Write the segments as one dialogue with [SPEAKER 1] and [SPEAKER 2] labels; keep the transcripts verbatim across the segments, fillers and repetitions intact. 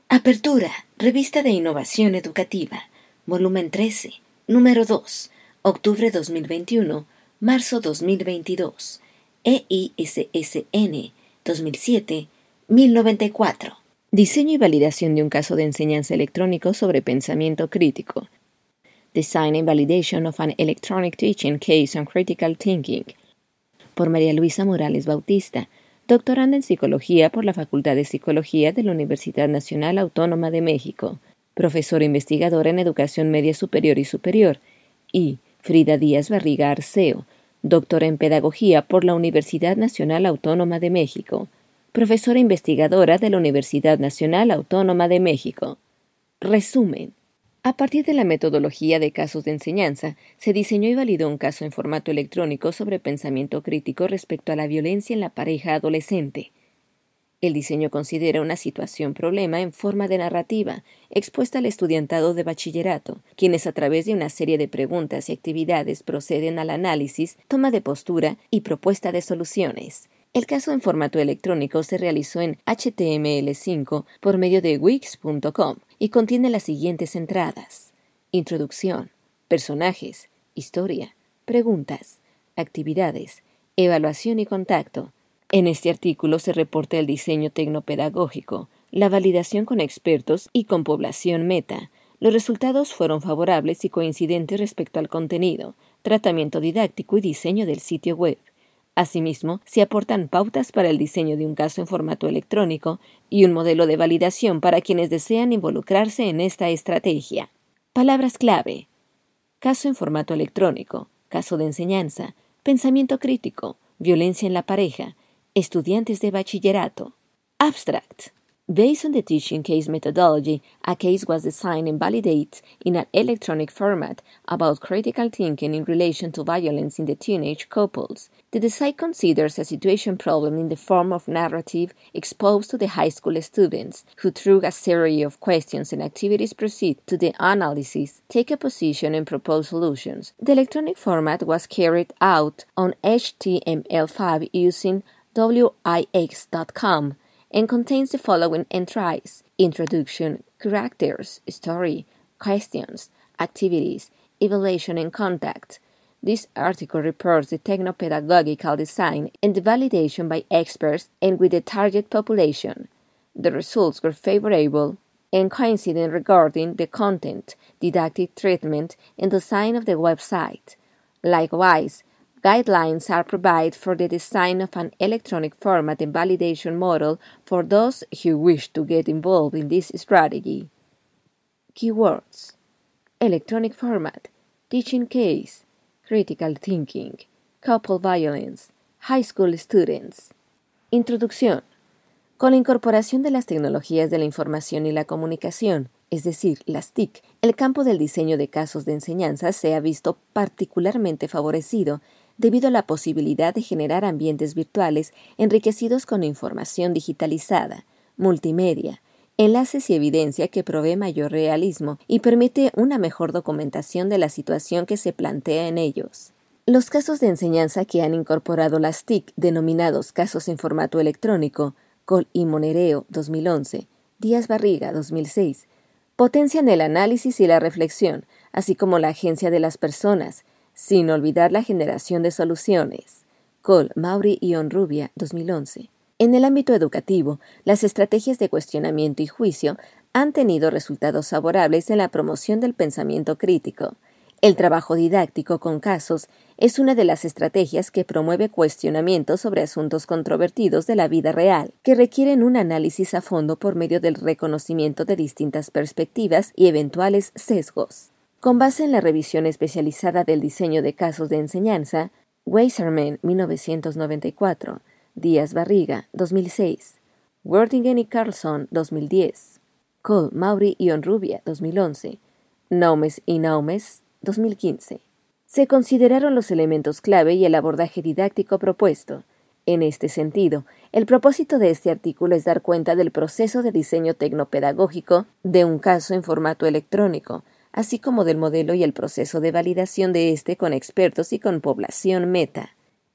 [SPEAKER 1] Apertura, Revista de Innovación Educativa, volumen trece, número dos, octubre dos mil veintiuno, marzo dos mil veintidós, E I S S N dos mil siete, mil noventa y cuatro. Diseño y validación de un caso de enseñanza electrónico sobre pensamiento crítico. Design and Validation of an Electronic Teaching Case on Critical Thinking. Por María Luisa Morales Bautista, doctoranda en Psicología por la Facultad de Psicología de la Universidad Nacional Autónoma de México, profesora investigadora en Educación Media Superior y Superior, y Frida Díaz Barriga Arceo, doctora en Pedagogía por la Universidad Nacional Autónoma de México, profesora investigadora de la Universidad Nacional Autónoma de México. Resumen. A partir de la metodología de casos de enseñanza, se diseñó y validó un caso en formato electrónico sobre pensamiento crítico respecto a la violencia en la pareja adolescente. El diseño considera una situación-problema en forma de narrativa, expuesta al estudiantado de bachillerato, quienes a través de una serie de preguntas y actividades proceden al análisis, toma de postura y propuesta de soluciones. El caso en formato electrónico se realizó en H T M L cinco por medio de wix punto com y contiene las siguientes entradas: introducción, personajes, historia, preguntas, actividades, evaluación y contacto. En este artículo se reporta el diseño tecnopedagógico, la validación con expertos y con población meta. Los resultados fueron favorables y coincidentes respecto al contenido, tratamiento didáctico y diseño del sitio web. Asimismo, se aportan pautas para el diseño de un caso en formato electrónico y un modelo de validación para quienes desean involucrarse en esta estrategia. Palabras clave: caso en formato electrónico, caso de enseñanza, pensamiento crítico, violencia en la pareja, estudiantes de bachillerato. Abstract. Based on the teaching case methodology, a case was designed and validated in an electronic format about critical thinking in relation to violence in the teenage couples. The design considers a situation problem in the form of narrative exposed to the high school students, who through a series of questions and activities proceed to the analysis, take a position and propose solutions. The electronic format was carried out on H T M L five using wix dot com. And contains the following entries: introduction, characters, story, questions, activities, evaluation and contact. This article reports the technopedagogical design and the validation by experts and with the target population. The results were favorable and coincident regarding the content, didactic treatment, and design of the website. Likewise, guidelines are provided for the design of an electronic format and validation model for those who wish to get involved in this strategy. Keywords: electronic format, teaching case, critical thinking, couple violence, high school students. Introducción. Con la incorporación de las tecnologías de la información y la comunicación, es decir, las T I C, el campo del diseño de casos de enseñanza se ha visto particularmente favorecido debido a la posibilidad de generar ambientes virtuales enriquecidos con información digitalizada, multimedia, enlaces y evidencia que provee mayor realismo y permite una mejor documentación de la situación que se plantea en ellos. Los casos de enseñanza que han incorporado las T I C, denominados casos en formato electrónico, Col y Monereo dos mil once, Díaz Barriga dos mil seis, potencian el análisis y la reflexión, así como la agencia de las personas, sin olvidar la generación de soluciones. Col, Mauri y Onrubia, dos mil once. En el ámbito educativo, las estrategias de cuestionamiento y juicio han tenido resultados favorables en la promoción del pensamiento crítico. El trabajo didáctico con casos es una de las estrategias que promueve cuestionamientos sobre asuntos controvertidos de la vida real, que requieren un análisis a fondo por medio del reconocimiento de distintas perspectivas y eventuales sesgos. Con base en la revisión especializada del diseño de casos de enseñanza, Weiserman, mil novecientos noventa y cuatro, Díaz Barriga, dos mil seis, Wertingen y Carlson, dos mil diez, Cole, Mauri y Onrubia, dos mil once, Naumes y Naumes, dos mil quince. Se consideraron los elementos clave y el abordaje didáctico propuesto. En este sentido, el propósito de este artículo es dar cuenta del proceso de diseño tecnopedagógico de un caso en formato electrónico, así como del modelo y el proceso de validación de éste con expertos y con población meta.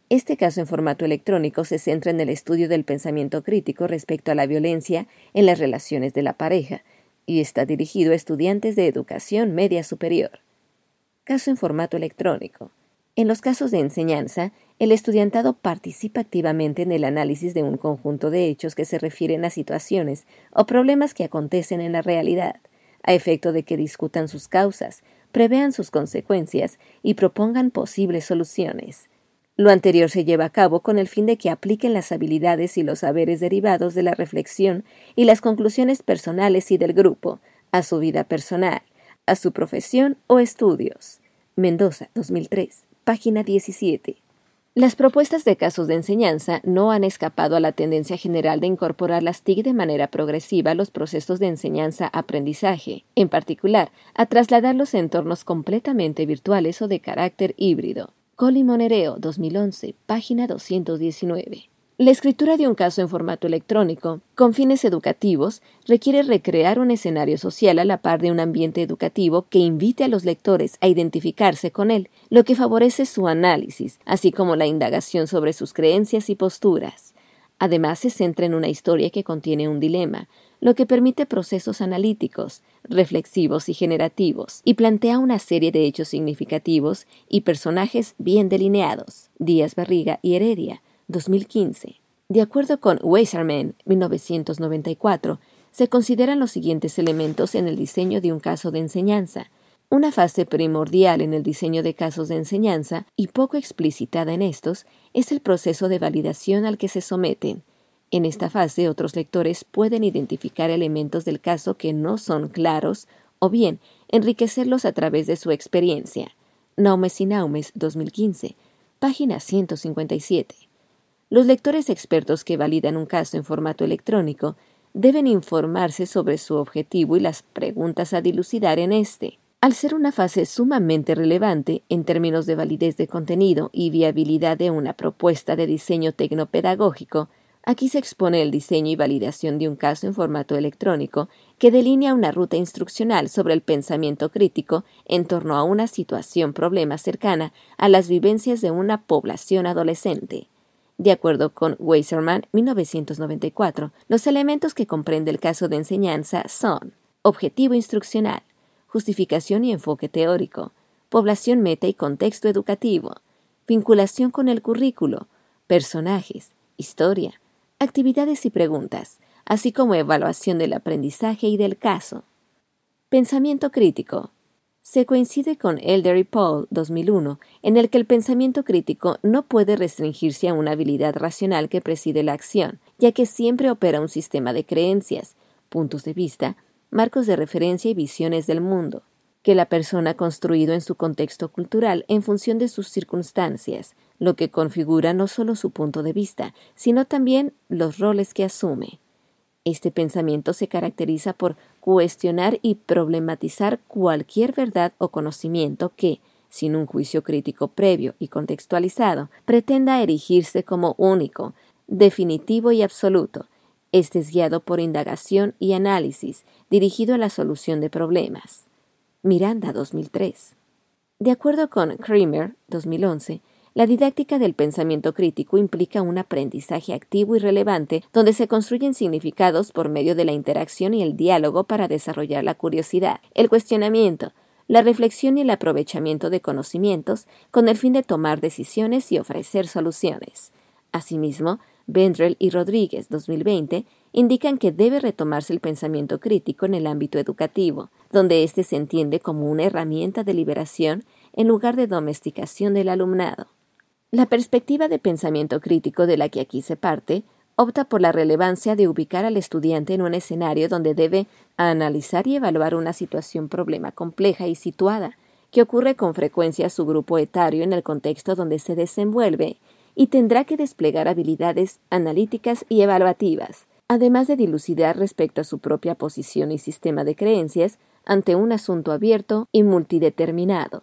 [SPEAKER 1] Este caso en formato electrónico se centra en el estudio del pensamiento crítico respecto a la violencia en las relaciones de la pareja y está dirigido a estudiantes de educación media superior. Caso en formato electrónico. En los casos de enseñanza, el estudiantado participa activamente en el análisis de un conjunto de hechos que se refieren a situaciones o problemas que acontecen en la realidad, a efecto de que discutan sus causas, prevean sus consecuencias y propongan posibles soluciones. Lo anterior se lleva a cabo con el fin de que apliquen las habilidades y los saberes derivados de la reflexión y las conclusiones personales y del grupo, a su vida personal, a su profesión o estudios. Mendoza, dos mil tres, página diecisiete. Las propuestas de casos de enseñanza no han escapado a la tendencia general de incorporar las T I C de manera progresiva a los procesos de enseñanza-aprendizaje, en particular, a trasladarlos a entornos completamente virtuales o de carácter híbrido. Coli-Monereo, dos mil once, página doscientos diecinueve. La escritura de un caso en formato electrónico, con fines educativos, requiere recrear un escenario social a la par de un ambiente educativo que invite a los lectores a identificarse con él, lo que favorece su análisis, así como la indagación sobre sus creencias y posturas. Además, se centra en una historia que contiene un dilema, lo que permite procesos analíticos, reflexivos y generativos, y plantea una serie de hechos significativos y personajes bien delineados. Díaz Barriga y Heredia, dos mil quince. De acuerdo con Wasserman, mil novecientos noventa y cuatro, se consideran los siguientes elementos en el diseño de un caso de enseñanza. Una fase primordial en el diseño de casos de enseñanza, y poco explicitada en estos, es el proceso de validación al que se someten. En esta fase, otros lectores pueden identificar elementos del caso que no son claros o bien enriquecerlos a través de su experiencia. Naumes y Naumes, dos mil quince, página ciento cincuenta y siete. Los lectores expertos que validan un caso en formato electrónico deben informarse sobre su objetivo y las preguntas a dilucidar en este. Al ser una fase sumamente relevante en términos de validez de contenido y viabilidad de una propuesta de diseño tecnopedagógico, aquí se expone el diseño y validación de un caso en formato electrónico que delinea una ruta instruccional sobre el pensamiento crítico en torno a una situación-problema cercana a las vivencias de una población adolescente. De acuerdo con Wasserman, mil novecientos noventa y cuatro, los elementos que comprende el caso de enseñanza son objetivo instruccional, justificación y enfoque teórico, población meta y contexto educativo, vinculación con el currículo, personajes, historia, actividades y preguntas, así como evaluación del aprendizaje y del caso. Pensamiento crítico. Se coincide con Elder y Paul, dos mil uno, en el que el pensamiento crítico no puede restringirse a una habilidad racional que preside la acción, ya que siempre opera un sistema de creencias, puntos de vista, marcos de referencia y visiones del mundo, que la persona ha construido en su contexto cultural en función de sus circunstancias, lo que configura no solo su punto de vista, sino también los roles que asume. Este pensamiento se caracteriza por cuestionar y problematizar cualquier verdad o conocimiento que, sin un juicio crítico previo y contextualizado, pretenda erigirse como único, definitivo y absoluto. Este es guiado por indagación y análisis, dirigido a la solución de problemas. Miranda, dos mil tres. De acuerdo con Creamer, dos mil once, la didáctica del pensamiento crítico implica un aprendizaje activo y relevante donde se construyen significados por medio de la interacción y el diálogo para desarrollar la curiosidad, el cuestionamiento, la reflexión y el aprovechamiento de conocimientos con el fin de tomar decisiones y ofrecer soluciones. Asimismo, Vendrell y Rodríguez, dos mil veinte, indican que debe retomarse el pensamiento crítico en el ámbito educativo, donde éste se entiende como una herramienta de liberación en lugar de domesticación del alumnado. La perspectiva de pensamiento crítico de la que aquí se parte opta por la relevancia de ubicar al estudiante en un escenario donde debe analizar y evaluar una situación-problema compleja y situada, que ocurre con frecuencia a su grupo etario en el contexto donde se desenvuelve, y tendrá que desplegar habilidades analíticas y evaluativas, además de dilucidar respecto a su propia posición y sistema de creencias ante un asunto abierto y multideterminado.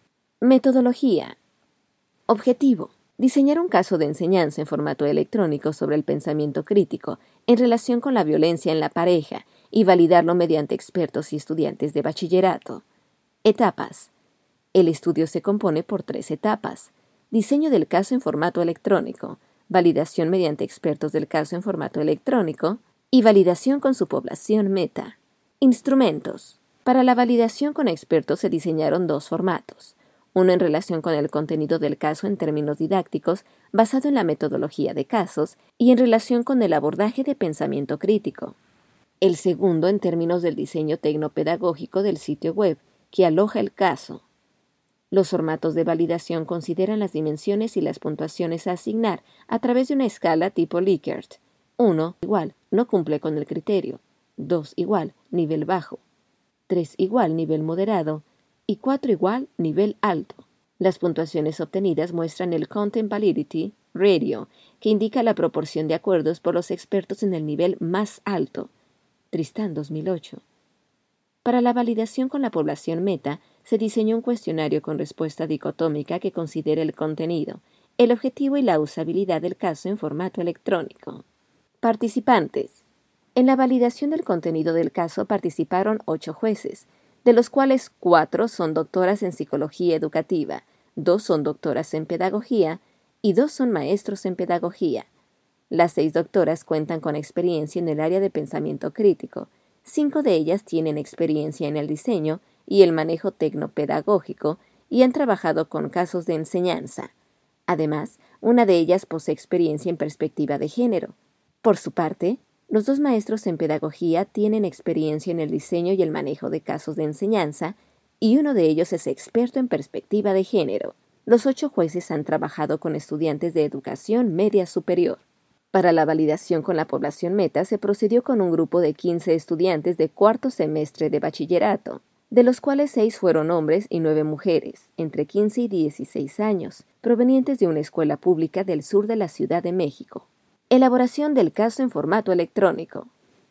[SPEAKER 1] Metodología. Objetivo. Diseñar un caso de enseñanza en formato electrónico sobre el pensamiento crítico en relación con la violencia en la pareja y validarlo mediante expertos y estudiantes de bachillerato. Etapas. El estudio se compone por tres etapas. diseño del caso en formato electrónico, validación mediante expertos del caso en formato electrónico y validación con su población meta. Instrumentos. Para la validación con expertos se diseñaron dos formatos, uno en relación con el contenido del caso en términos didácticos, basado en la metodología de casos, y en relación con el abordaje de pensamiento crítico. El segundo en términos del diseño tecnopedagógico del sitio web, que aloja el caso. Los formatos de validación consideran las dimensiones y las puntuaciones a asignar a través de una escala tipo Likert. uno igual, no cumple con el criterio. dos igual, nivel bajo. tres igual, nivel moderado. Y cuatro igual, nivel alto. Las puntuaciones obtenidas muestran el Content Validity Radio, que indica la proporción de acuerdos por los expertos en el nivel más alto. Tristán dos mil ocho. Para la validación con la población meta, se diseñó un cuestionario con respuesta dicotómica que considera el contenido, el objetivo y la usabilidad del caso en formato electrónico. Participantes. En la validación del contenido del caso participaron ocho jueces, de los cuales cuatro son doctoras en psicología educativa, dos son doctoras en pedagogía y dos son maestros en pedagogía. Las seis doctoras cuentan con experiencia en el área de pensamiento crítico. Cinco de ellas tienen experiencia en el diseño y el manejo tecnopedagógico y han trabajado con casos de enseñanza. Además, una de ellas posee experiencia en perspectiva de género. Por su parte, los dos maestros en pedagogía tienen experiencia en el diseño y el manejo de casos de enseñanza, y uno de ellos es experto en perspectiva de género. Los ocho jueces han trabajado con estudiantes de educación media superior. Para la validación con la población meta se procedió con un grupo de quince estudiantes de cuarto semestre de bachillerato, de los cuales seis fueron hombres y nueve mujeres, entre quince y dieciséis años, provenientes de una escuela pública del sur de la Ciudad de México. Elaboración del caso en formato electrónico.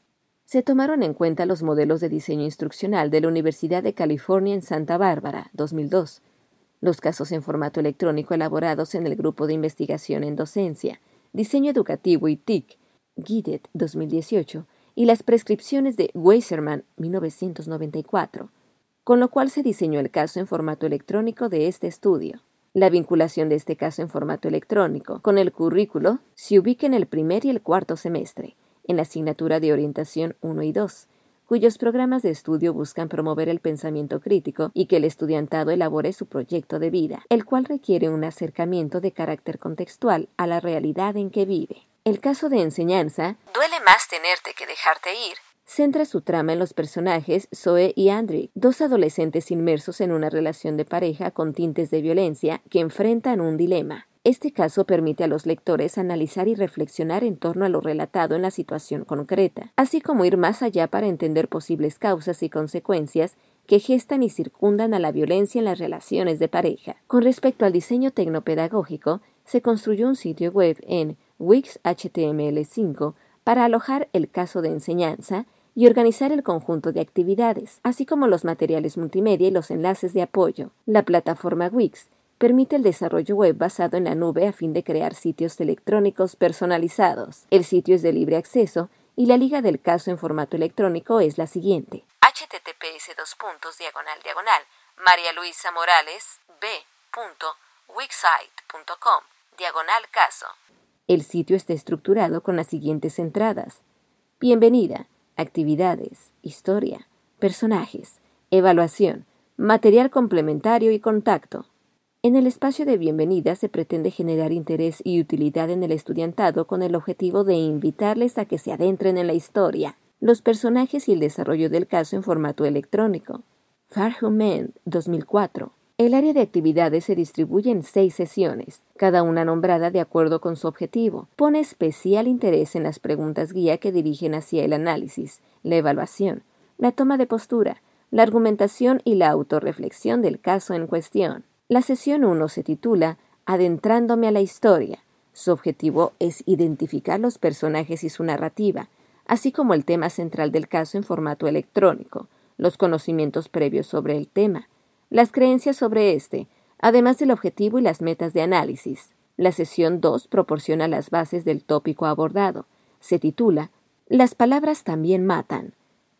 [SPEAKER 1] Se tomaron en cuenta los modelos de diseño instruccional de la Universidad de California en Santa Bárbara, dos mil dos, los casos en formato electrónico elaborados en el Grupo de Investigación en Docencia, Diseño Educativo y T I C, GIDET dos mil dieciocho, y las prescripciones de Weiserman, mil novecientos noventa y cuatro, con lo cual se diseñó el caso en formato electrónico de este estudio. La vinculación de este caso en formato electrónico con el currículo se ubica en el primer y el cuarto semestre, en la asignatura de orientación uno y dos, cuyos programas de estudio buscan promover el pensamiento crítico y que el estudiantado elabore su proyecto de vida, el cual requiere un acercamiento de carácter contextual a la realidad en que vive. El caso de enseñanza, Duele más tenerte que dejarte ir, centra su trama en los personajes Zoe y Andrew, dos adolescentes inmersos en una relación de pareja con tintes de violencia que enfrentan un dilema. Este caso permite a los lectores analizar y reflexionar en torno a lo relatado en la situación concreta, así como ir más allá para entender posibles causas y consecuencias que gestan y circundan a la violencia en las relaciones de pareja. Con respecto al diseño tecnopedagógico, se construyó un sitio web en Wix H T M L cinco para alojar el caso de enseñanza y organizar el conjunto de actividades, así como los materiales multimedia y los enlaces de apoyo. La plataforma Wix permite el desarrollo web basado en la nube a fin de crear sitios electrónicos personalizados. El sitio es de libre acceso y la liga del caso en formato electrónico es la siguiente: https dos puntos diagonal diagonal María Luisa Morales b punto wixsite punto com diagonal caso. El sitio está estructurado con las siguientes entradas: bienvenida, actividades, historia, personajes, evaluación, material complementario y contacto. En el espacio de bienvenida se pretende generar interés y utilidad en el estudiantado con el objetivo de invitarles a que se adentren en la historia, los personajes y el desarrollo del caso en formato electrónico. Farhuman, dos mil cuatro. El área de actividades se distribuye en seis sesiones, cada una nombrada de acuerdo con su objetivo. Pone especial interés en las preguntas guía que dirigen hacia el análisis, la evaluación, la toma de postura, la argumentación y la autorreflexión del caso en cuestión. La sesión uno se titula Adentrándome a la historia. Su objetivo es identificar los personajes y su narrativa, así como el tema central del caso en formato electrónico, los conocimientos previos sobre el tema, las creencias sobre este, además del objetivo y las metas de análisis. La sesión dos proporciona las bases del tópico abordado. Se titula Las palabras también matan.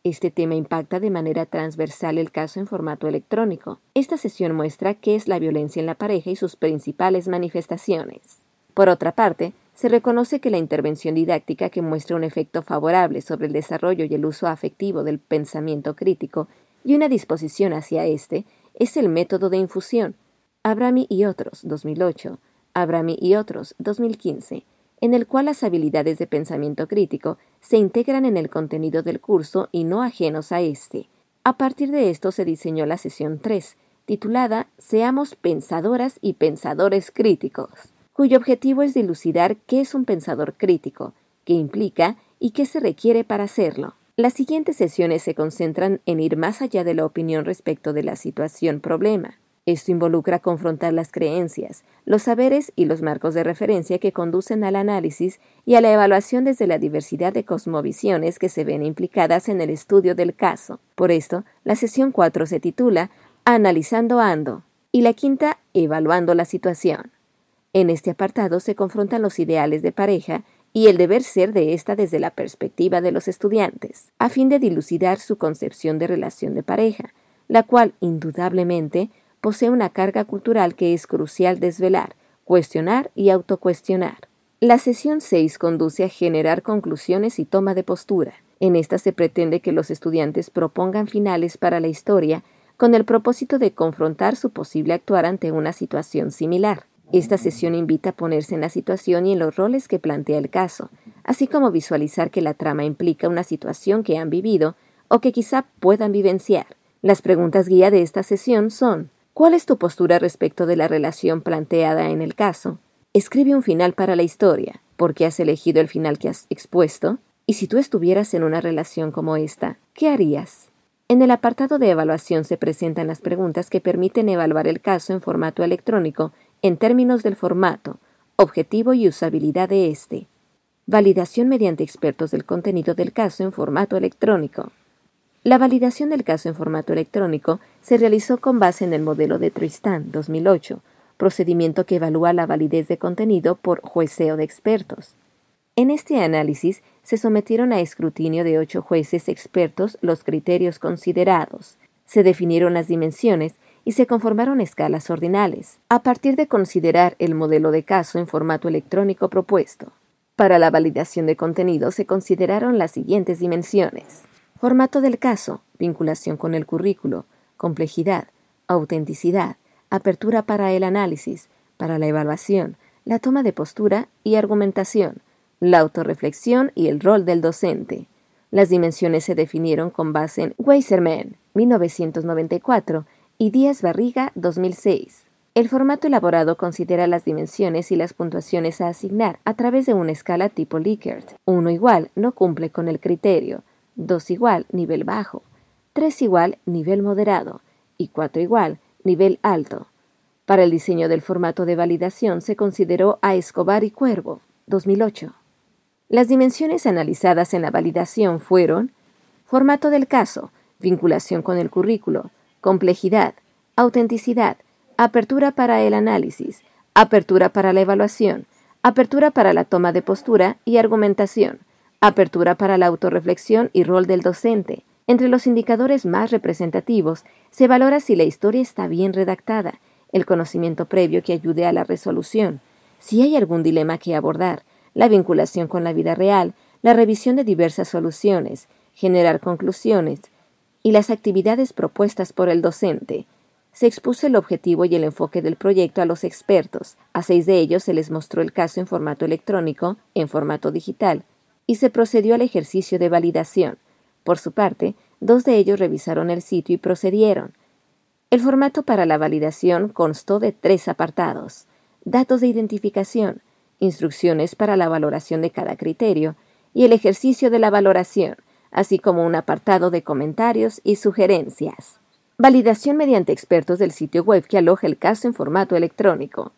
[SPEAKER 1] Este tema impacta de manera transversal el caso en formato electrónico. Esta sesión muestra qué es la violencia en la pareja y sus principales manifestaciones. Por otra parte, se reconoce que la intervención didáctica que muestra un efecto favorable sobre el desarrollo y el uso afectivo del pensamiento crítico y una disposición hacia éste es el método de infusión. Abrami y otros, dos mil ocho, Abrami y otros, dos mil quince, en el cual las habilidades de pensamiento crítico se integran en el contenido del curso y no ajenos a éste. A partir de esto se diseñó la sesión tres, titulada Seamos pensadoras y pensadores críticos, cuyo objetivo es dilucidar qué es un pensador crítico, qué implica y qué se requiere para hacerlo. Las siguientes sesiones se concentran en ir más allá de la opinión respecto de la situación-problema. Esto involucra confrontar las creencias, los saberes y los marcos de referencia que conducen al análisis y a la evaluación desde la diversidad de cosmovisiones que se ven implicadas en el estudio del caso. Por esto, la sesión cuatro se titula Analizando Ando y la quinta Evaluando la situación. En este apartado se confrontan los ideales de pareja y el deber ser de ésta desde la perspectiva de los estudiantes, a fin de dilucidar su concepción de relación de pareja, la cual, indudablemente, posee una carga cultural que es crucial desvelar, cuestionar y autocuestionar. La sesión seis conduce a generar conclusiones y toma de postura. En esta se pretende que los estudiantes propongan finales para la historia con el propósito de confrontar su posible actuar ante una situación similar. Esta sesión invita a ponerse en la situación y en los roles que plantea el caso, así como visualizar que la trama implica una situación que han vivido o que quizá puedan vivenciar. Las preguntas guía de esta sesión son: ¿cuál es tu postura respecto de la relación planteada en el caso? Escribe un final para la historia. ¿Por qué has elegido el final que has expuesto? Y si tú estuvieras en una relación como esta, ¿qué harías? En el apartado de evaluación se presentan las preguntas que permiten evaluar el caso en formato electrónico en términos del formato, objetivo y usabilidad de este. Validación mediante expertos del contenido del caso en formato electrónico. La validación del caso en formato electrónico se realizó con base en el modelo de Tristan, dos mil ocho, procedimiento que evalúa la validez de contenido por jueceo de expertos. En este análisis se sometieron a escrutinio de ocho jueces expertos los criterios considerados, se definieron las dimensiones y se conformaron escalas ordinales, a partir de considerar el modelo de caso en formato electrónico propuesto. Para la validación de contenido se consideraron las siguientes dimensiones: formato del caso, vinculación con el currículo, complejidad, autenticidad, apertura para el análisis, para la evaluación, la toma de postura y argumentación, la autorreflexión y el rol del docente. Las dimensiones se definieron con base en Weiserman, mil novecientos noventa y cuatro, y Díaz Barriga, dos mil seis. El formato elaborado considera las dimensiones y las puntuaciones a asignar a través de una escala tipo Likert. uno igual no cumple con el criterio, dos igual nivel bajo, tres igual nivel moderado y cuatro igual nivel alto. Para el diseño del formato de validación se consideró a Escobar y Cuervo, dos mil ocho. Las dimensiones analizadas en la validación fueron: formato del caso, vinculación con el currículo, complejidad, autenticidad, apertura para el análisis, apertura para la evaluación, apertura para la toma de postura y argumentación, apertura para la autorreflexión y rol del docente. Entre los indicadores más representativos se valora si la historia está bien redactada, el conocimiento previo que ayude a la resolución, si hay algún dilema que abordar, la vinculación con la vida real, la revisión de diversas soluciones, generar conclusiones y las actividades propuestas por el docente. Se expuso el objetivo y el enfoque del proyecto a los expertos. A seis de ellos se les mostró el caso en formato electrónico, en formato digital, y se procedió al ejercicio de validación. Por su parte, dos de ellos revisaron el sitio y procedieron. El formato para la validación constó de tres apartados: datos de identificación, instrucciones para la valoración de cada criterio y el ejercicio de la valoración, así como un apartado de comentarios y sugerencias. Validación mediante expertos del sitio web que aloja el caso en formato electrónico.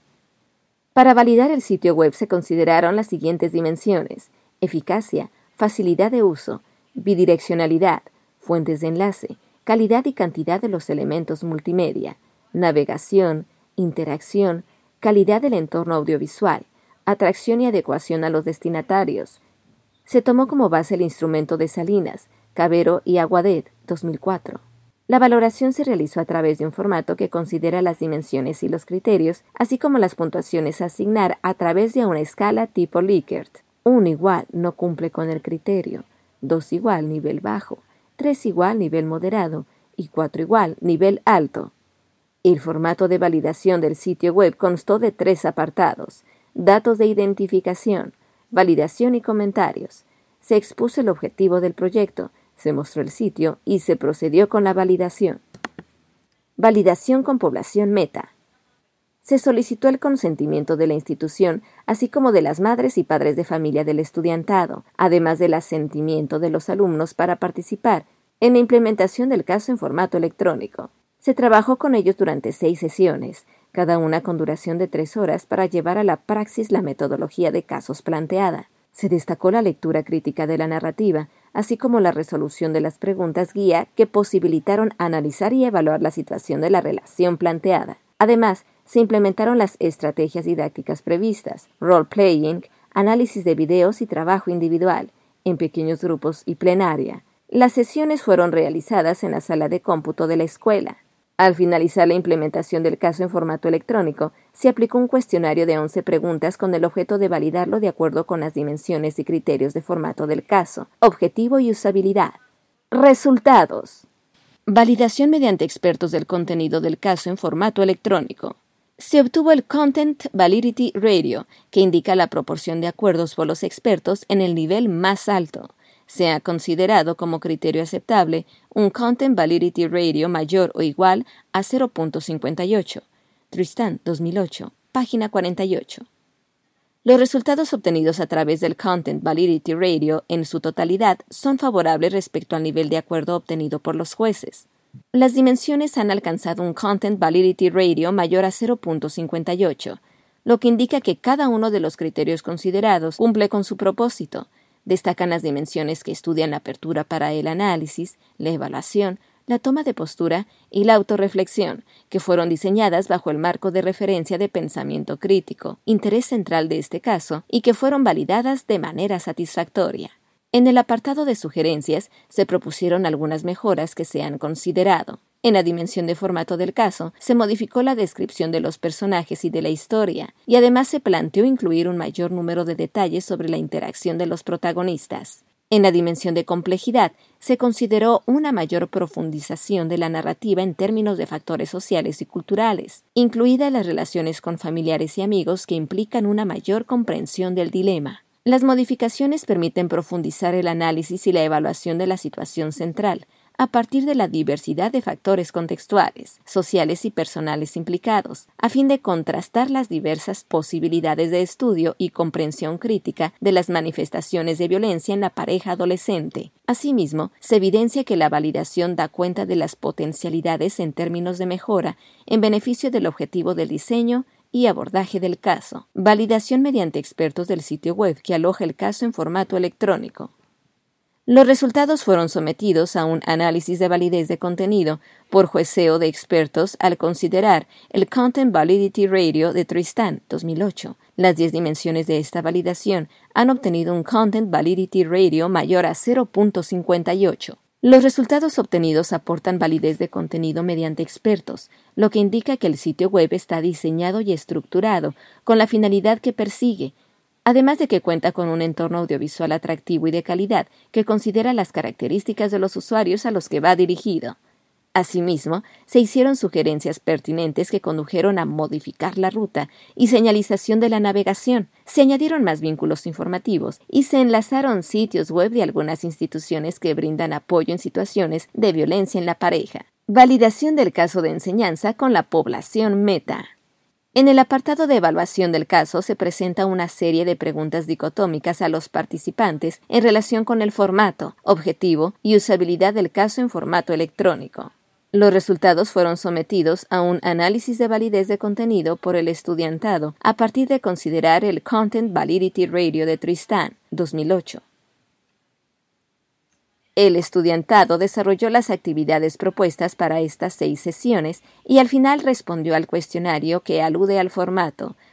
[SPEAKER 1] Para validar el sitio web se consideraron las siguientes dimensiones: eficacia, facilidad de uso, bidireccionalidad, fuentes de enlace, calidad y cantidad de los elementos multimedia, navegación, interacción, calidad del entorno audiovisual, atracción y adecuación a los destinatarios. Se tomó como base el instrumento de Salinas, Cabero y Aguadet, dos mil cuatro. La valoración se realizó a través de un formato que considera las dimensiones y los criterios, así como las puntuaciones a asignar a través de una escala tipo Likert. uno igual no cumple con el criterio, dos igual nivel bajo, tres igual nivel moderado y cuatro igual nivel alto. El formato de validación del sitio web constó de tres apartados: datos de identificación, validación y comentarios. Se expuso el objetivo del proyecto, se mostró el sitio y se procedió con la validación. Validación con población meta. Se solicitó el consentimiento de la institución, así como de las madres y padres de familia del estudiantado, además del asentimiento de los alumnos para participar en la implementación del caso en formato electrónico. Se trabajó con ellos durante seis sesiones, cada una con duración de tres horas, para llevar a la praxis la metodología de casos planteada. Se destacó la lectura crítica de la narrativa, así como la resolución de las preguntas guía que posibilitaron analizar y evaluar la situación de la relación planteada. Además, se implementaron las estrategias didácticas previstas: role-playing, análisis de videos y trabajo individual, en pequeños grupos y plenaria. Las sesiones fueron realizadas en la sala de cómputo de la escuela. Al finalizar la implementación del caso en formato electrónico, se aplicó un cuestionario de once preguntas con el objeto de validarlo de acuerdo con las dimensiones y criterios de formato del caso, objetivo y usabilidad. Resultados. Validación mediante expertos del contenido del caso en formato electrónico. Se obtuvo el Content Validity Ratio, que indica la proporción de acuerdos por los expertos en el nivel más alto. Se ha considerado como criterio aceptable un Content Validity Ratio mayor o igual a cero punto cincuenta y ocho. Tristan, dos mil ocho, página cuarenta y ocho. Los resultados obtenidos a través del Content Validity Ratio en su totalidad son favorables respecto al nivel de acuerdo obtenido por los jueces. Las dimensiones han alcanzado un Content Validity Ratio mayor a cero punto cincuenta y ocho, lo que indica que cada uno de los criterios considerados cumple con su propósito. Destacan las dimensiones que estudian la apertura para el análisis, la evaluación, la toma de postura y la autorreflexión, que fueron diseñadas bajo el marco de referencia de pensamiento crítico, interés central de este caso, y que fueron validadas de manera satisfactoria. En el apartado de sugerencias se propusieron algunas mejoras que se han considerado. En la dimensión de formato del caso, se modificó la descripción de los personajes y de la historia, y además se planteó incluir un mayor número de detalles sobre la interacción de los protagonistas. En la dimensión de complejidad, se consideró una mayor profundización de la narrativa en términos de factores sociales y culturales, incluidas las relaciones con familiares y amigos que implican una mayor comprensión del dilema. Las modificaciones permiten profundizar el análisis y la evaluación de la situación central, a partir de la diversidad de factores contextuales, sociales y personales implicados, a fin de contrastar las diversas posibilidades de estudio y comprensión crítica de las manifestaciones de violencia en la pareja adolescente. Asimismo, se evidencia que la validación da cuenta de las potencialidades en términos de mejora en beneficio del objetivo del diseño y abordaje del caso. Validación mediante expertos del sitio web que aloja el caso en formato electrónico. Los resultados fueron sometidos a un análisis de validez de contenido por jueceo de expertos al considerar el Content Validity Ratio de Tristan, dos mil ocho. Las diez dimensiones de esta validación han obtenido un Content Validity Ratio mayor a cero punto cincuenta y ocho. Los resultados obtenidos aportan validez de contenido mediante expertos, lo que indica que el sitio web está diseñado y estructurado con la finalidad que persigue, además de que cuenta con un entorno audiovisual atractivo y de calidad que considera las características de los usuarios a los que va dirigido. Asimismo, se hicieron sugerencias pertinentes que condujeron a modificar la ruta y señalización de la navegación, se añadieron más vínculos informativos y se enlazaron sitios web de algunas instituciones que brindan apoyo en situaciones de violencia en la pareja. Validación del caso de enseñanza con la población meta. En el apartado de evaluación del caso se presenta una serie de preguntas dicotómicas a los participantes en relación con el formato, objetivo y usabilidad del caso en formato electrónico. Los resultados fueron sometidos a un análisis de validez de contenido por el estudiantado a partir de considerar el Content Validity Ratio de Tristan, dos mil ocho. El estudiantado desarrolló las actividades propuestas para estas seis sesiones y al final respondió al cuestionario que alude al formato,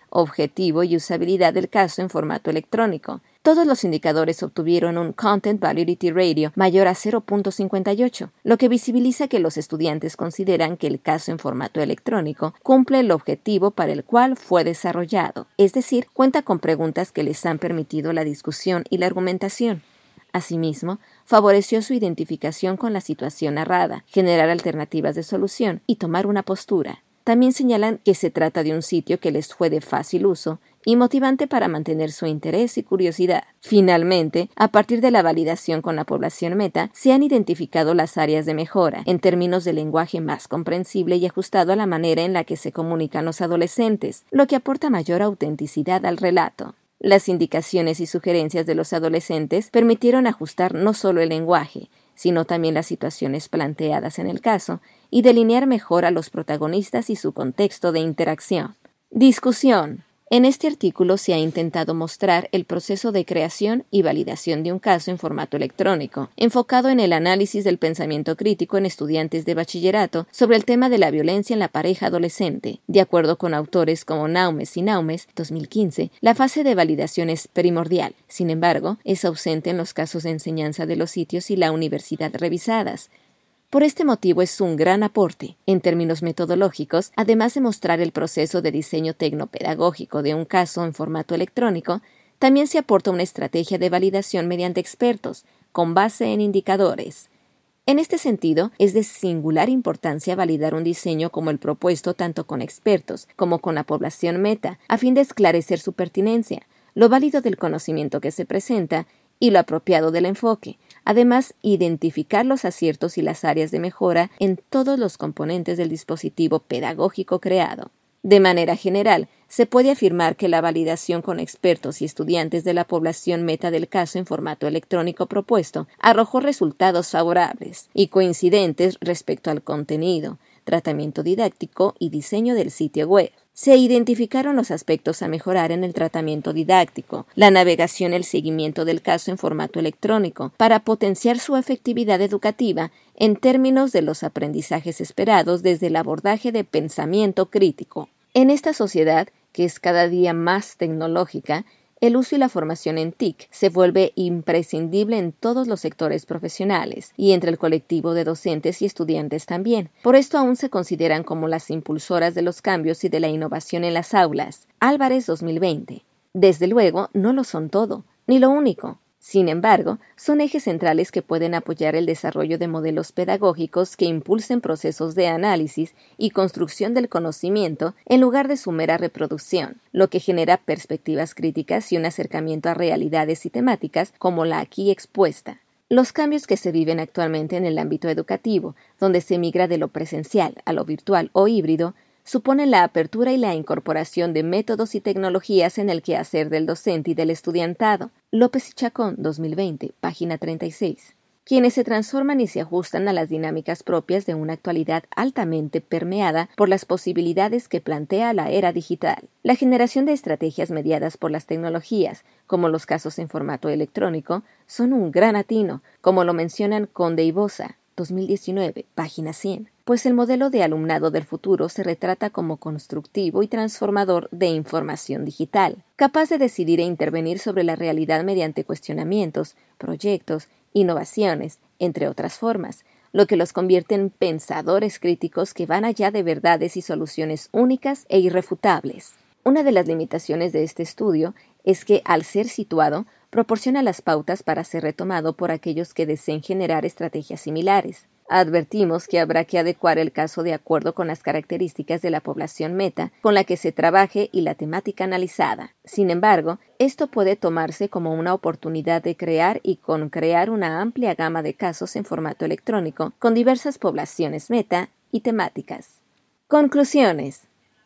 [SPEAKER 1] objetivo y usabilidad del caso en formato electrónico. Todos los indicadores obtuvieron un Content Validity Ratio mayor a cero punto cincuenta y ocho, lo que visibiliza que los estudiantes consideran que el caso en formato electrónico cumple el objetivo para el cual fue desarrollado, es decir, cuenta con preguntas que les han permitido la discusión y la argumentación. Asimismo, favoreció su identificación con la situación narrada, generar alternativas de solución y tomar una postura. También señalan que se trata de un sitio que les fue de fácil uso y motivante para mantener su interés y curiosidad. Finalmente, a partir de la validación con la población meta, se han identificado las áreas de mejora, en términos de lenguaje más comprensible y ajustado a la manera en la que se comunican los adolescentes, lo que aporta mayor autenticidad al relato. Las indicaciones y sugerencias de los adolescentes permitieron ajustar no solo el lenguaje, sino también las situaciones planteadas en el caso, y delinear mejor a los protagonistas y su contexto de interacción. Discusión. En este artículo se ha intentado mostrar el proceso de creación y validación de un caso en formato electrónico, enfocado en el análisis del pensamiento crítico en estudiantes de bachillerato sobre el tema de la violencia en la pareja adolescente. De acuerdo con autores como Naumes y Naumes, dos mil quince, la fase de validación es primordial. Sin embargo, es ausente en los casos de enseñanza de los sitios y la universidad revisadas. Por este motivo es un gran aporte, en términos metodológicos, además de mostrar el proceso de diseño tecnopedagógico de un caso en formato electrónico, también se aporta una estrategia de validación mediante expertos, con base en indicadores. En este sentido, es de singular importancia validar un diseño como el propuesto tanto con expertos como con la población meta, a fin de esclarecer su pertinencia, lo válido del conocimiento que se presenta y lo apropiado del enfoque. Además, identificar los aciertos y las áreas de mejora en todos los componentes del dispositivo pedagógico creado. De manera general, se puede afirmar que la validación con expertos y estudiantes de la población meta del caso en formato electrónico propuesto arrojó resultados favorables y coincidentes respecto al contenido, tratamiento didáctico y diseño del sitio web. Se identificaron los aspectos a mejorar en el tratamiento didáctico, la navegación y el seguimiento del caso en formato electrónico, para potenciar su efectividad educativa en términos de los aprendizajes esperados desde el abordaje de pensamiento crítico. En esta sociedad, que es cada día más tecnológica, el uso y la formación en T I C se vuelve imprescindible en todos los sectores profesionales y entre el colectivo de docentes y estudiantes también. Por esto aún se consideran como las impulsoras de los cambios y de la innovación en las aulas. Álvarez dos mil veinte. Desde luego, no lo son todo, ni lo único. Sin embargo, son ejes centrales que pueden apoyar el desarrollo de modelos pedagógicos que impulsen procesos de análisis y construcción del conocimiento en lugar de su mera reproducción, lo que genera perspectivas críticas y un acercamiento a realidades y temáticas como la aquí expuesta. Los cambios que se viven actualmente en el ámbito educativo, donde se migra de lo presencial a lo virtual o híbrido, suponen la apertura y la incorporación de métodos y tecnologías en el quehacer del docente y del estudiantado. López y Chacón, dos mil veinte, página treinta y seis. Quienes se transforman y se ajustan a las dinámicas propias de una actualidad altamente permeada por las posibilidades que plantea la era digital. La generación de estrategias mediadas por las tecnologías, como los casos en formato electrónico, son un gran atino, como lo mencionan Conde y Bosa, dos mil diecinueve, página cien. Pues el modelo de alumnado del futuro se retrata como constructivo y transformador de información digital, capaz de decidir e intervenir sobre la realidad mediante cuestionamientos, proyectos, innovaciones, entre otras formas, lo que los convierte en pensadores críticos que van allá de verdades y soluciones únicas e irrefutables. Una de las limitaciones de este estudio es que, al ser situado, proporciona las pautas para ser retomado por aquellos que deseen generar estrategias similares. Advertimos que habrá que adecuar el caso de acuerdo con las características de la población meta con la que se trabaje y la temática analizada. Sin embargo, esto puede tomarse como una oportunidad de crear y concrear una amplia gama de casos en formato electrónico con diversas poblaciones meta y temáticas. Conclusiones.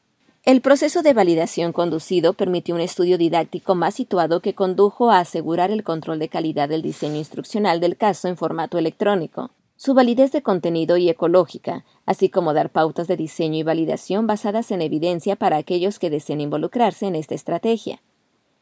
[SPEAKER 1] El proceso de validación conducido permitió un estudio didáctico más situado que condujo a asegurar el control de calidad del diseño instruccional del caso en formato electrónico, su validez de contenido y ecológica, así como dar pautas de diseño y validación basadas en evidencia para aquellos que deseen involucrarse en esta estrategia.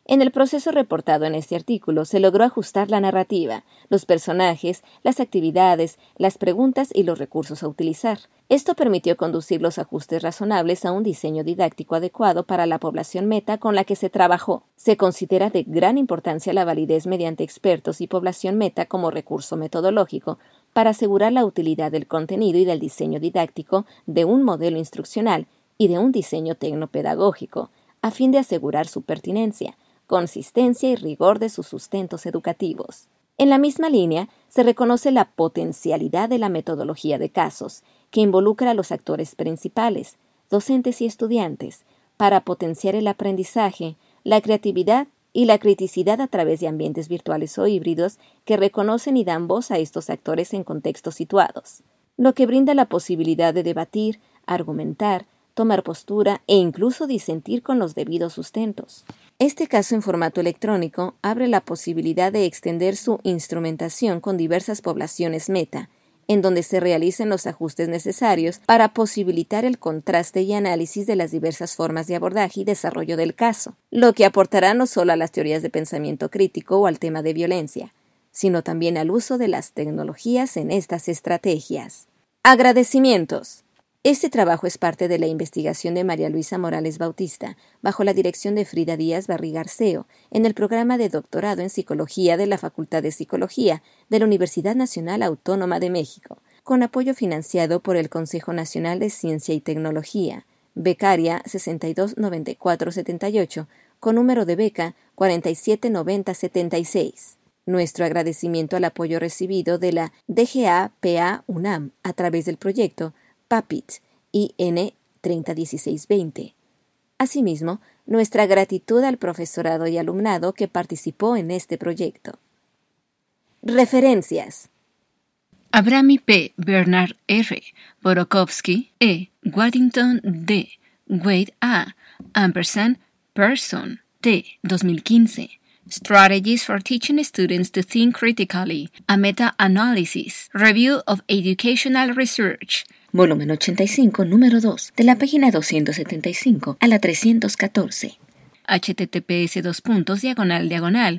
[SPEAKER 1] En el proceso reportado en este artículo se logró ajustar la narrativa, los personajes, las actividades, las preguntas y los recursos a utilizar. Esto permitió conducir los ajustes razonables a un diseño didáctico adecuado para la población meta con la que se trabajó. Se considera de gran importancia la validez mediante expertos y población meta como recurso metodológico para asegurar la utilidad del contenido y del diseño didáctico de un modelo instruccional y de un diseño tecnopedagógico, a fin de asegurar su pertinencia, consistencia y rigor de sus sustentos educativos. En la misma línea, se reconoce la potencialidad de la metodología de casos, que involucra a los actores principales, docentes y estudiantes, para potenciar el aprendizaje, la creatividad y la criticidad a través de ambientes virtuales o híbridos que reconocen y dan voz a estos actores en contextos situados, lo que brinda la posibilidad de debatir, argumentar, tomar postura e incluso disentir con los debidos sustentos. Este caso en formato electrónico abre la posibilidad de extender su instrumentación con diversas poblaciones meta, en donde se realicen los ajustes necesarios para posibilitar el contraste y análisis de las diversas formas de abordaje y desarrollo del caso, lo que aportará no solo a las teorías de pensamiento crítico o al tema de violencia, sino también al uso de las tecnologías en estas estrategias. Agradecimientos. Este trabajo es parte de la investigación de María Luisa Morales Bautista, bajo la dirección de Frida Díaz Barriga-Arceo, en el programa de doctorado en Psicología de la Facultad de Psicología de la Universidad Nacional Autónoma de México, con apoyo financiado por el Consejo Nacional de Ciencia y Tecnología, becaria sesenta y dos noventa y cuatro setenta y ocho, con número de beca cuarenta y siete noventa setenta y seis. Nuestro agradecimiento al apoyo recibido de la D G A P A UNAM a través del proyecto PAPIT I N treinta dieciséis veinte. Asimismo, nuestra gratitud al profesorado y alumnado que participó en este proyecto. Referencias.
[SPEAKER 2] Abrami P. Bernard R. Borokowski E. Waddington D. Wade A. Ampersand Person T. dos mil quince. Strategies for Teaching Students to Think Critically, a Meta-Analysis, Review of Educational Research.
[SPEAKER 1] Volumen ochenta y cinco, número dos, de la página doscientos setenta y cinco a la trescientos catorce.
[SPEAKER 2] https dos puntos diagonal diagonal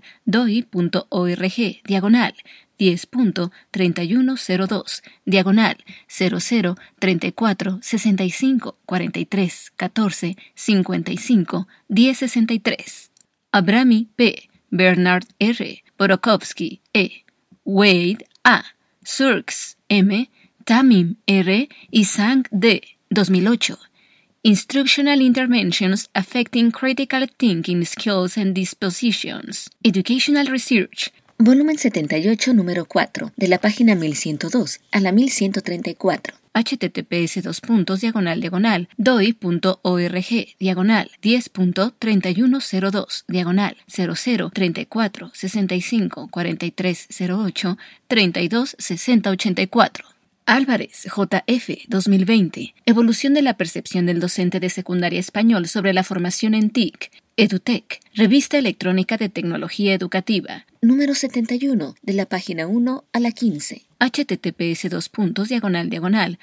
[SPEAKER 2] doi.org diagonal diez punto treinta y uno cero dos diagonal cero cero treinta y cuatro sesenta y cinco cuarenta y tres catorce cincuenta y cinco diez sesenta y tres. Abrami P. Bernard R. Borokowski E. Wade A. Surks M. Tamim R. y Sang D. dos mil ocho. Instructional Interventions Affecting Critical Thinking Skills and Dispositions. Educational Research.
[SPEAKER 1] Volumen setenta y ocho, número cuatro, de la página mil ciento dos a la mil ciento treinta y cuatro.
[SPEAKER 2] https dos puntos diagonal diagonal doi.org diagonal diez punto treinta y uno cero dos diagonal cero cero treinta y cuatro sesenta y cinco cuarenta y tres cero ocho treinta y dos sesenta ochenta y cuatro. Álvarez, J F, dos mil veinte. Evolución de la percepción del docente de secundaria español sobre la formación en T I C. EduTech, Revista Electrónica de Tecnología Educativa.
[SPEAKER 1] Número setenta y uno, de la página uno a la quince.
[SPEAKER 2] https dos puntos diagonal diagonal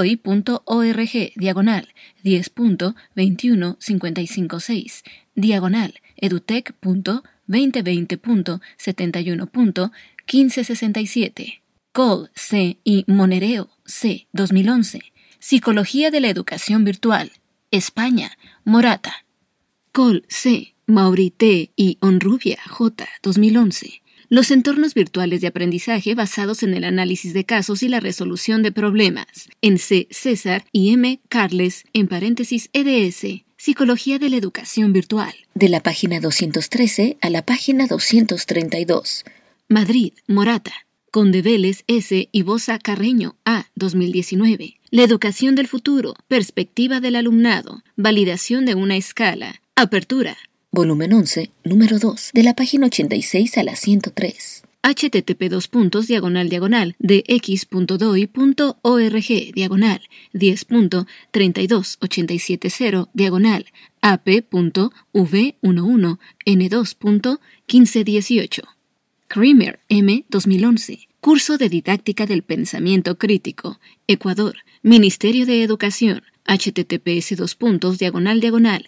[SPEAKER 2] doi.org diagonal diez punto veintiuno cincuenta y cinco seis diagonal edutech.veinte veinte punto setenta y uno punto quince sesenta y siete. Cole, C. y Monereo, C. dos mil once. Psicología de la Educación Virtual. España. Morata. Cole, C. Mauri, T. y Onrubia, J. dos mil once. Los entornos virtuales de aprendizaje basados en el análisis de casos y la resolución de problemas. En C. César y M. Carles, en paréntesis E D S. Psicología de la Educación Virtual.
[SPEAKER 1] De la página doscientos trece a la página doscientos treinta y dos.
[SPEAKER 2] Madrid. Morata. Conde Vélez S. y Bosa Carreño A. dos mil diecinueve. La educación del futuro. Perspectiva del alumnado. Validación de una escala. Apertura.
[SPEAKER 1] Volumen once, número dos, de la página ochenta y seis a la ciento tres.
[SPEAKER 2] http dos puntos diagonal diagonal dx.doi.org diagonal diez punto treinta y dos ochenta y siete cero diagonal ap.v once n dos punto quince dieciocho. Creamer M. dos mil once. Curso de Didáctica del Pensamiento Crítico, Ecuador, Ministerio de Educación, https dos puntos diagonal diagonal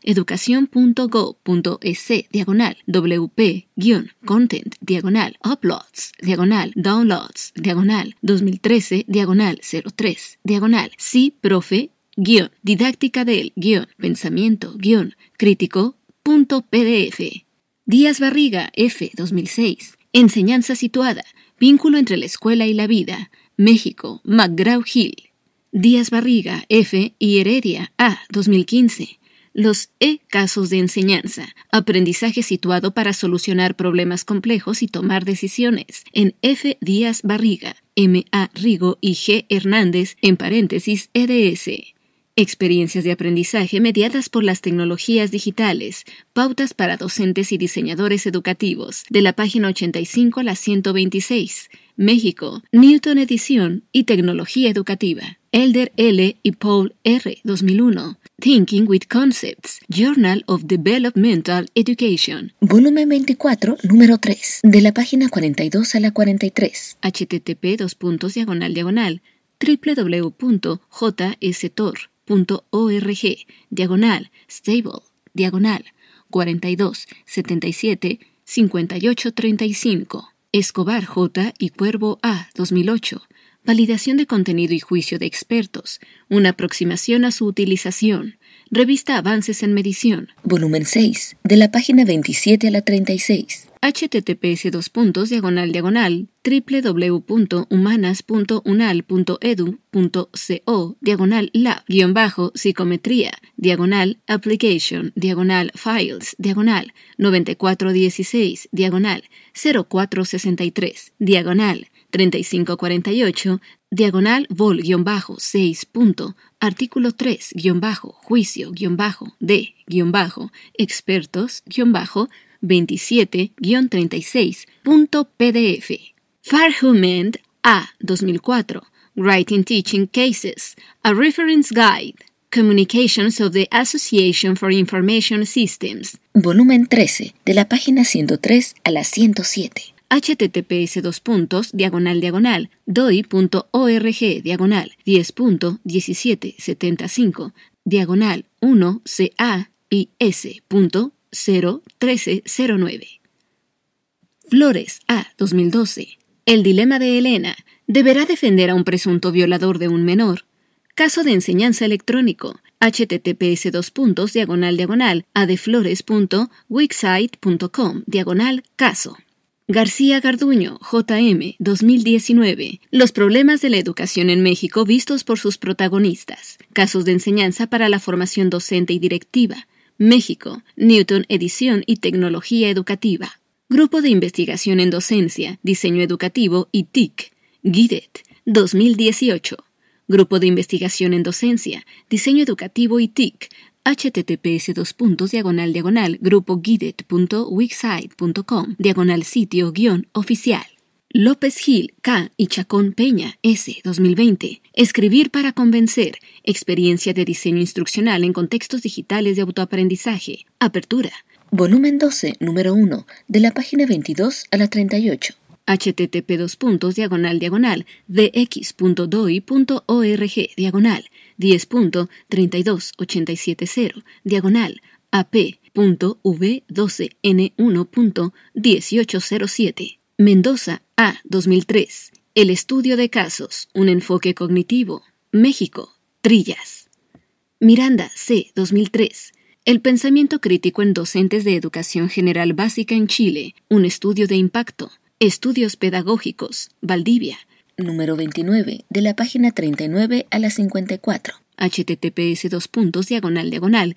[SPEAKER 2] educación.go.es diagonal wp guión content diagonal uploads diagonal downloads diagonal dos mil trece diagonal cero tres diagonal sí profe guión didáctica del guión pensamiento guión crítico punto pdf. Díaz Barriga F dos mil seis, Enseñanza situada, vínculo entre la escuela y la vida, México, McGraw-Hill. Díaz Barriga F y Heredia A dos mil quince. Los E-casos de enseñanza, aprendizaje situado para solucionar problemas complejos y tomar decisiones, en F. Díaz Barriga, M. A. Rigo y G. Hernández, en paréntesis E D S. Experiencias de aprendizaje mediadas por las tecnologías digitales, pautas para docentes y diseñadores educativos, de la página ochenta y cinco a la ciento veintiséis, México, Newton Edición y Tecnología Educativa, Elder L. y Paul R. dos mil uno, Thinking with Concepts, Journal of Developmental Education.
[SPEAKER 1] Volumen veinticuatro, número tres, de la página cuarenta y dos a la cuarenta y tres.
[SPEAKER 2] http dos puntos diagonal diagonal www punto jstor punto org diagonal stable diagonal cuarenta y dos setenta y siete cincuenta y ocho treinta y cinco. Escobar J. y Cuervo A. dos mil ocho. Validación de contenido y juicio de expertos. Una aproximación a su utilización. Revista Avances en Medición.
[SPEAKER 1] Volumen seis, de la página veintisiete a la treinta y seis.
[SPEAKER 2] https dos puntos diagonal diagonal www punto humanas punto unal punto edu punto co diagonal lab guión bajo psicometría diagonal application diagonal files diagonal noventa y cuatro dieciséis diagonal cero cuatro sesenta y tres diagonal treinta y cinco cuarenta y ocho diagonal vol guión bajo seis punto artículo tres guión bajo juicio guión bajo de guión bajo expertos guión bajo veintisiete guión treinta y seis punto pdf. Farhumend A. dos mil cuatro. Writing Teaching Cases. A Reference Guide. Communications of the Association for Information Systems.
[SPEAKER 1] Volumen trece, de la página ciento tres a la ciento siete.
[SPEAKER 2] https dos puntos diagonal diagonal doi.org diagonal diez punto diecisiete setenta y cinco diagonal uno ca y s punto cero trece cero nueve. Flores A. dos mil doce. El dilema de Elena. ¿Deberá defender a un presunto violador de un menor? Caso de enseñanza electrónico. https dos puntos diagonal diagonal adeflores.wixsite punto com diagonal caso. García Garduño, J M, dos mil diecinueve. Los problemas de la educación en México vistos por sus protagonistas. Casos de enseñanza para la formación docente y directiva. México, Newton Edición y Tecnología Educativa. Grupo de Investigación en Docencia, Diseño Educativo y T I C, GIDET, dos mil dieciocho. Grupo de Investigación en Docencia, Diseño Educativo y T I C, https dos puntos diagonal diagonal grupo guidet punto wixsite punto com diagonal sitio guión oficial. López Gil, K. y Chacón Peña, S. dos mil veinte. Escribir para convencer. Experiencia de diseño instruccional en contextos digitales de autoaprendizaje. Apertura.
[SPEAKER 1] Volumen doce, número uno, de la página veintidós a la treinta y ocho.
[SPEAKER 2] http dos puntos diagonal diagonal dx.doi.org diagonal diez punto treinta y dos ochenta y siete cero diagonal ap.v doce n uno punto dieciocho cero siete. Mendoza A. dos mil tres. El estudio de casos. Un enfoque cognitivo. México. Trillas. Miranda C. dos mil tres. El pensamiento crítico en docentes de educación general básica en Chile. Un estudio de impacto. Estudios pedagógicos. Valdivia.
[SPEAKER 1] Número veintinueve, de la página treinta y nueve a la cincuenta y cuatro.
[SPEAKER 2] https dos puntos diagonal diagonal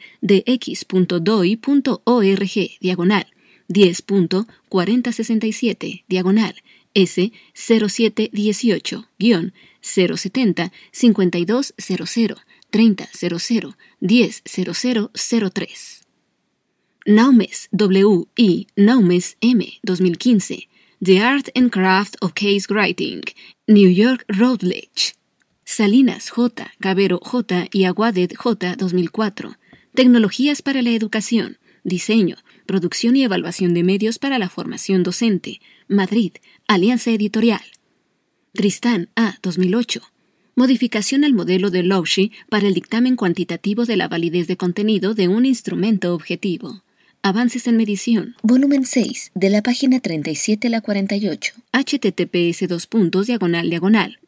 [SPEAKER 2] dx.doi.org diagonal diez punto cuarenta sesenta y siete diagonal S cero siete dieciocho guión cero setenta cincuenta y dos cero cero treinta cero cero diez cero cero cero tres. Naumes W y Naumes M dos mil quince. The Art and Craft of Case Writing, New York Routledge. Salinas J, Gavero J y Aguadet J dos mil cuatro. Tecnologías para la educación, diseño, producción y evaluación de medios para la formación docente. Madrid, Alianza Editorial. Tristán A. dos mil ocho. Modificación al modelo de Loushey para el dictamen cuantitativo de la validez de contenido de un instrumento objetivo. Avances en medición.
[SPEAKER 1] Volumen seis, de la página treinta y siete a la cuarenta y ocho.
[SPEAKER 2] https dos puntos diagonal diagonal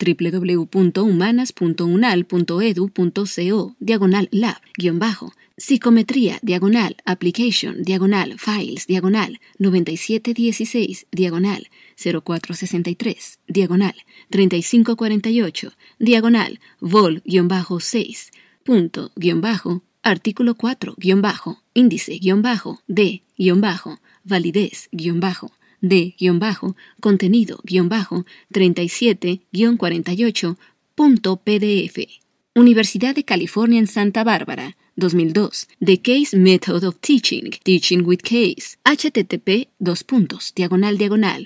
[SPEAKER 2] www.humanas.unal.edu.co diagonal lab guión bajo psicometría diagonal application diagonal files diagonal noventa y siete dieciséis diagonal cero cuatro sesenta y tres diagonal treinta y cinco cuarenta y ocho diagonal vol guión bajo seis punto guión bajo artículo cuatro guión bajo índice guión bajo de guión bajo validez guión bajo de guión bajo contenido guión bajo treinta y siete guión cuarenta y ocho punto pdf. Universidad de California en Santa Bárbara, dos mil dos. The Case Method of Teaching, Teaching with Case. http dos puntos diagonal diagonal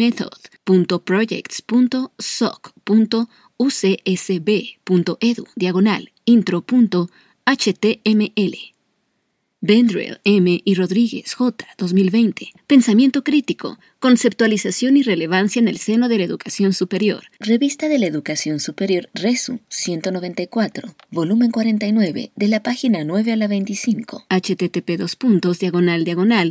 [SPEAKER 2] casemethod.projects.soc.ucsb.edu diagonal intro.html. Vendrell M. y Rodríguez J. dos mil veinte. Pensamiento crítico, conceptualización y relevancia en el seno de la educación superior.
[SPEAKER 1] Revista de la Educación Superior, Resu, ciento noventa y cuatro, volumen cuarenta y nueve, de la página nueve a la veinticinco.
[SPEAKER 2] http dos puntos diagonal diagonal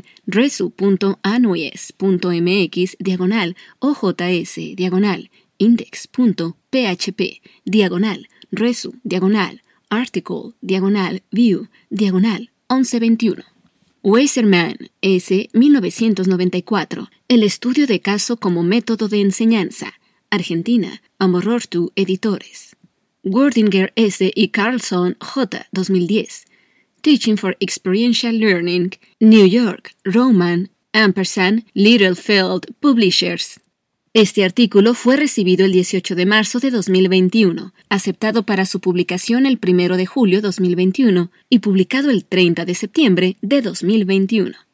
[SPEAKER 2] resu.anues.mx diagonal ojs diagonal index.php diagonal resu diagonal article diagonal view diagonal once veintiuno. Weiserman, S. mil novecientos noventa y cuatro. El estudio de caso como método de enseñanza. Argentina. Amorortu Editores. Wordinger, S. y Carlson, J. dos mil diez. Teaching for Experiential Learning. New York. Rowman, Ampersand, Littlefield Publishers. Este artículo fue recibido el dieciocho de marzo de dos mil veintiuno, aceptado para su publicación el primero de julio de dos mil veintiuno y publicado el treinta de septiembre de dos mil veintiuno.